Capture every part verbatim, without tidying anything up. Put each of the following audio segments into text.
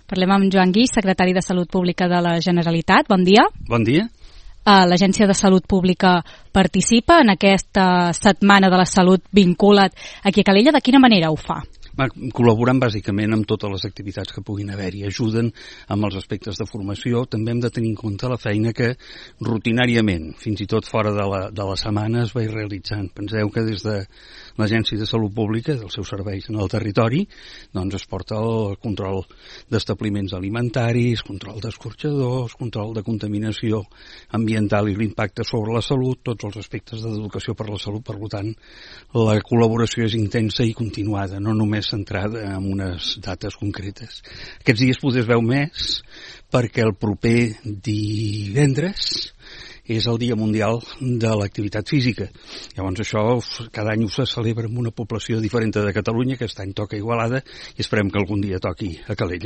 Parlem amb Joan Guix, secretari de Salut Pública de la Generalitat. Bon dia. Bon dia. L'Agència de Salut Pública participa en aquesta setmana de la salut Vincula't aquí a Calella. De quina manera ho fa? Col·laboren bàsicament amb totes les activitats que puguin haver-hi, ajuden amb els aspectes de formació. També hem de tenir en compte la feina que rutinàriament, fins i tot fora de la, de la setmana, es va realitzant. Penseu que des de l'Agència de Salut Pública, dels seus serveis en el territori, doncs es porta el control d'establiments alimentaris, control d'escorxadors, control de contaminació ambiental i l'impacte sobre la salut, tots els aspectes d'educació per la salut. Per tant, la col·laboració és intensa i continuada, no només centrada en unes dates concretes. Aquests dies potser es veu més perquè el proper divendres és el Dia Mundial de l'Activitat Física. Llavors això cada any se celebra amb una població diferent de Catalunya, que aquest any toca a Igualada i esperem que algun dia toqui a Calella.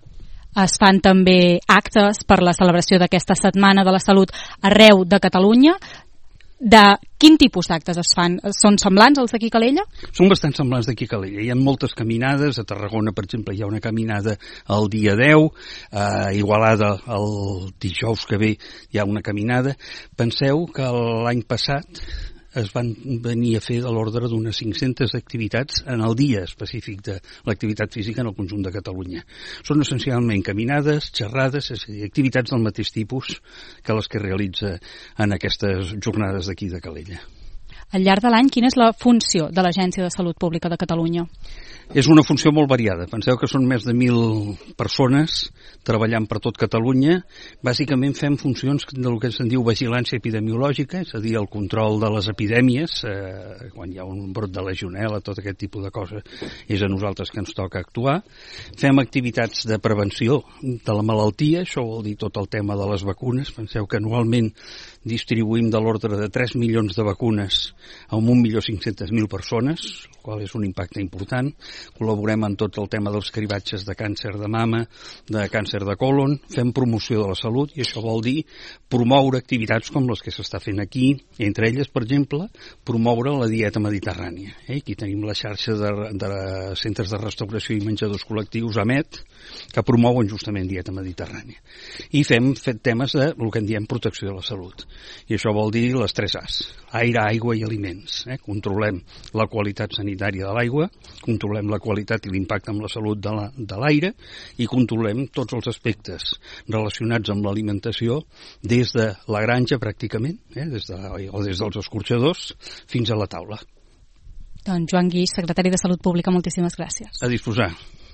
Es fan també actes per la celebració d'aquesta Setmana de la Salut arreu de Catalunya. De quin tipus d'actes es fan? Són semblants als d'aquí a Calella? Són bastant semblants d'aquí a Calella. Hi ha moltes caminades. A Tarragona, per exemple, hi ha una caminada el dia deu. A Igualada, el dijous que ve, hi ha una caminada. Penseu que l'any passat es van venir a fer de l'ordre d'unes cinc-centes activitats en el dia específic de l'activitat física en el conjunt de Catalunya. Són essencialment caminades, xerrades, és a dir, activitats del mateix tipus que les que realitza en aquestes jornades d'aquí de Calella. Al llarg de l'any, quina és la funció de l'Agència de Salut Pública de Catalunya? És una funció molt variada. Penseu que són més de mil persones treballant per tot Catalunya. Bàsicament fem funcions del que se'n diu vigilància epidemiològica, és a dir, el control de les epidèmies, eh, quan hi ha un brot de legionel·la, tot aquest tipus de coses, és a nosaltres que ens toca actuar. Fem activitats de prevenció de la malaltia, això vol dir tot el tema de les vacunes. Penseu que anualment distribuïm de l'ordre de tres milions de vacunes a un milió cinc-centes mil persones, el qual és un impacte important. Col·laborem en tot el tema dels cribatges de càncer de mama, de càncer de colon, fem promoció de la salut i això vol dir promoure activitats com les que s'està fent aquí, entre elles, per exemple, promoure la dieta mediterrània. Eh? Aquí tenim la xarxa de, de centres de restauració i menjadors col·lectius, AMET, que promouen justament dieta mediterrània. I fem fet temes de el que en diem protecció de la salut. I això vol dir les tres A's, aire, aigua i aliments. Eh? Controlem la qualitat sanitària de l'aigua, controlem la qualitat i l'impacte amb la salut de l'aire i controlem tots els aspectes relacionats amb l'alimentació des de la granja pràcticament, eh? des de, o des dels escorxadors fins a la taula. Doncs Joan Guix, secretari de Salut Pública, moltíssimes gràcies. A disposar.